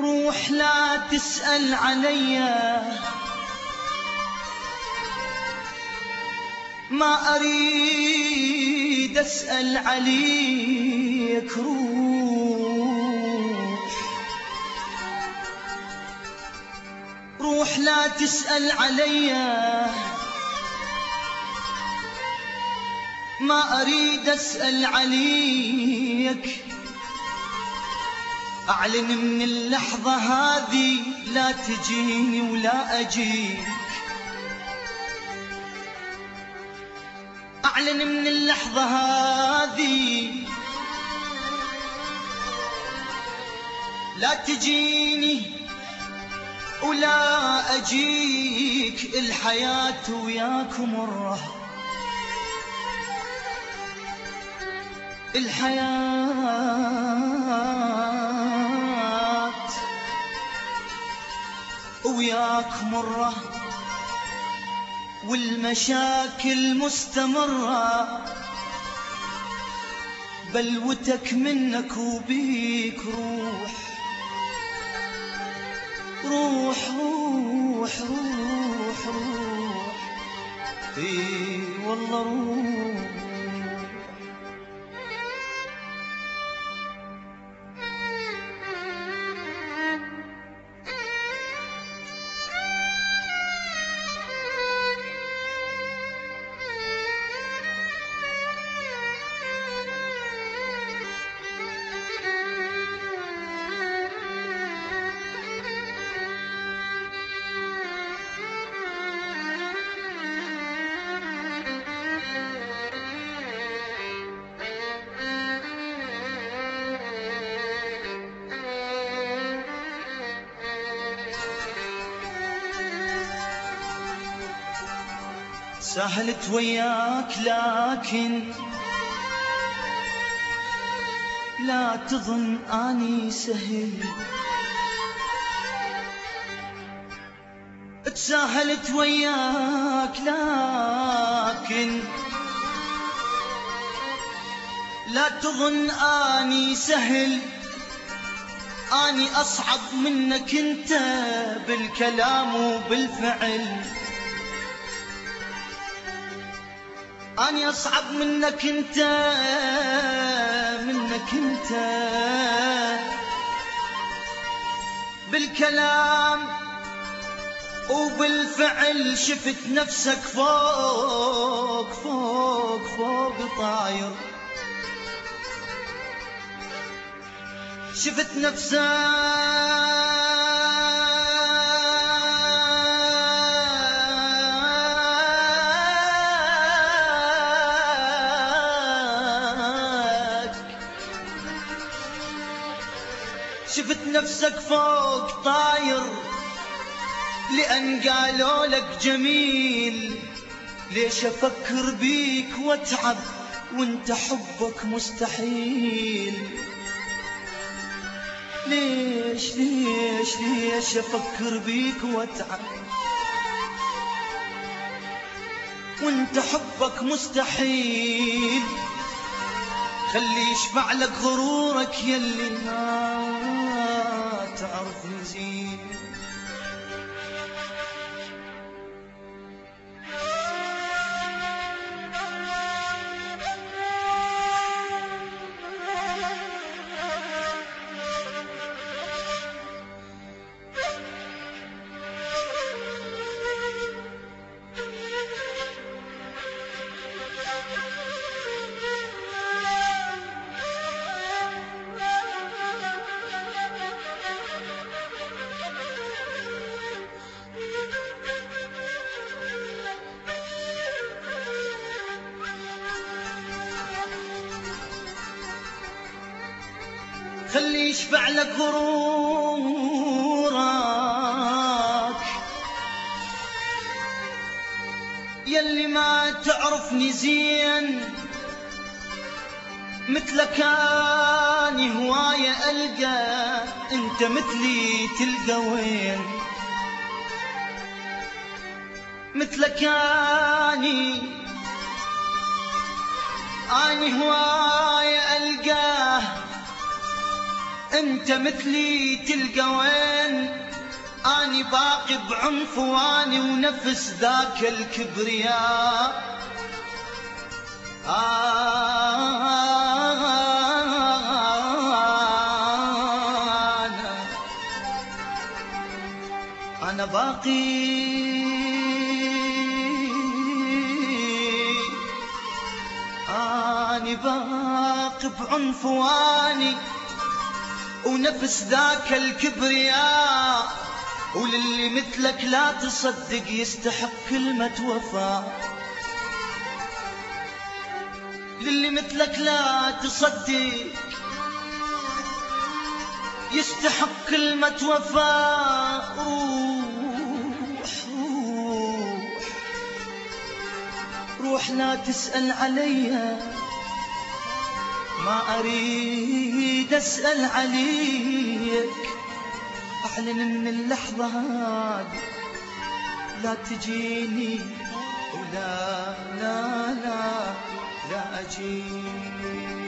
روح لا تسأل عليا، ما أريد أسأل عليك. روح لا تسأل عليا، ما أريد أسأل عليك. أعلن من اللحظة هذه لا تجيني ولا أجيك. أعلن من اللحظة هذه لا تجيني ولا أجيك. الحياة وياك مرة، الحياة وياك مرة، والمشاكل مستمرة. بلوتك منك وبيك روح روح روح روح روح، اي والله روح. سهلت وياك لكن لا تظن أني سهل. تساهلت وياك لكن لا تظن أني سهل. أني أصعب منك أنت بالكلام وبالفعل. أني أصعب منك أنت بالكلام وبالفعل. شفت نفسك فوق فوق فوق طاير. شفت نفسك شفت نفسك فوق طاير. لأن قالوا لك جميل. ليش أفكر بيك واتعب وانت حبك مستحيل؟ ليش ليش ليش أفكر بيك واتعب وانت حبك مستحيل؟ خلي يشفع لك غرورك يلي ما تعرف نزيل. خلي يشفع لك غرورك يلي ما تعرفني زين. مثلك اني هواية ألقى، انت مثلي تلقى وين؟ مثلك اني هواية ألقاه، انت مثلي تلقى وين؟ اني باقي بعنفواني ونفس ذاك الكبرياء. أنا باقي أنا باقي بعنفواني ونفس ذاك الكبرياء. وللي مثلك لا تصدق يستحق كلمة وفاء. للي مثلك لا تصدق يستحق كلمة وفاء. روح لا تسأل عليا، ما أريد أسأل عليك. أعلن من اللحظة هذه لا تجيني ولا لا لا لا أجيك.